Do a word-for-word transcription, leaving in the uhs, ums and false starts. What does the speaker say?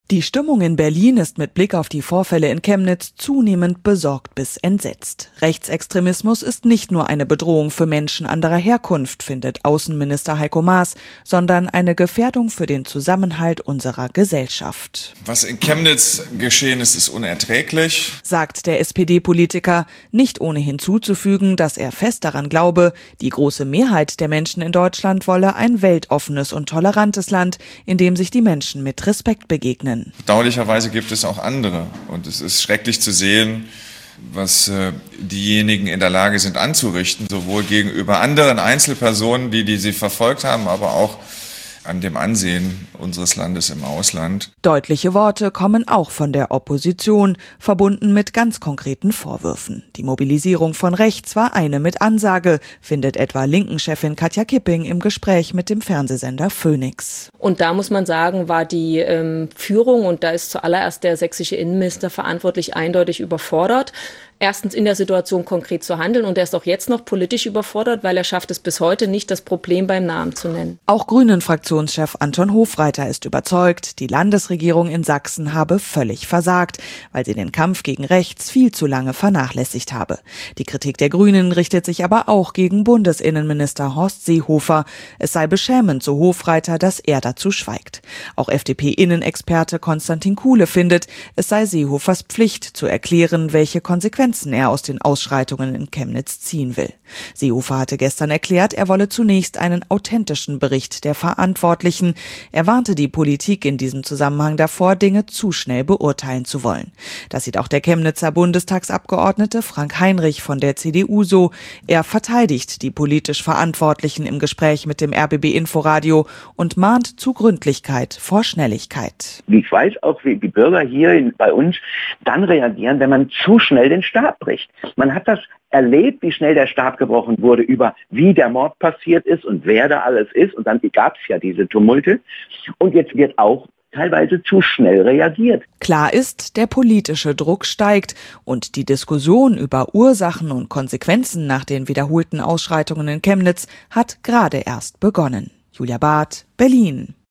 Die Stimmung in Berlin ist mit Blick auf die Vorfälle in Chemnitz zunehmend besorgt bis entsetzt. Rechtsextremismus ist nicht nur eine Bedrohung für Menschen anderer Herkunft, findet Außenminister Heiko Maas, sondern eine Gefährdung für den Zusammenhalt unserer Gesellschaft. Was in Chemnitz geschehen ist, ist unerträglich, sagt der S P D-Politiker, nicht ohne hinzuzufügen, dass er fest daran glaube, die große Mehrheit der Menschen in Deutschland wolle ein weltoffenes und tolerantes Land, in dem sich die Menschen mit Respekt begegnen. Bedauerlicherweise gibt es auch andere. Und es ist schrecklich zu sehen, was äh, diejenigen in der Lage sind anzurichten, sowohl gegenüber anderen Einzelpersonen, die, die sie verfolgt haben, aber auch an dem Ansehen unseres Landes im Ausland. Deutliche Worte kommen auch von der Opposition, verbunden mit ganz konkreten Vorwürfen. Die Mobilisierung von rechts war eine mit Ansage, findet etwa Linken-Chefin Katja Kipping im Gespräch mit dem Fernsehsender Phoenix. Und da muss man sagen, war die ähm, Führung, und da ist zuallererst der sächsische Innenminister verantwortlich, eindeutig überfordert. Erstens in der Situation konkret zu handeln, und er ist auch jetzt noch politisch überfordert, weil er schafft es bis heute nicht, das Problem beim Namen zu nennen. Auch Grünen-Fraktionschef Anton Hofreiter ist überzeugt, die Landesregierung in Sachsen habe völlig versagt, weil sie den Kampf gegen rechts viel zu lange vernachlässigt habe. Die Kritik der Grünen richtet sich aber auch gegen Bundesinnenminister Horst Seehofer. Es sei beschämend, so Hofreiter, dass er dazu schweigt. Auch F D P-Innenexperte Konstantin Kuhle findet, es sei Seehofers Pflicht zu erklären, welche Konsequenzen er aus den Ausschreitungen in Chemnitz ziehen will. Seehofer hatte gestern erklärt, er wolle zunächst einen authentischen Bericht der Verantwortlichen. Er warnte die Politik in diesem Zusammenhang davor, Dinge zu schnell beurteilen zu wollen. Das sieht auch der Chemnitzer Bundestagsabgeordnete Frank Heinrich von der C D U so. Er verteidigt die politisch Verantwortlichen im Gespräch mit dem R B B Inforadio und mahnt zu Gründlichkeit vor Schnelligkeit. Ich weiß auch, wie die Bürger hier bei uns dann reagieren, wenn man zu schnell den Stab bricht. Man hat das erlebt, wie schnell der Stab gebrochen wurde, über wie der Mord passiert ist und wer da alles ist. Und dann gab es ja diese Tumulte. Und jetzt wird auch teilweise zu schnell reagiert. Klar ist, der politische Druck steigt und die Diskussion über Ursachen und Konsequenzen nach den wiederholten Ausschreitungen in Chemnitz hat gerade erst begonnen. Julia Barth, Berlin.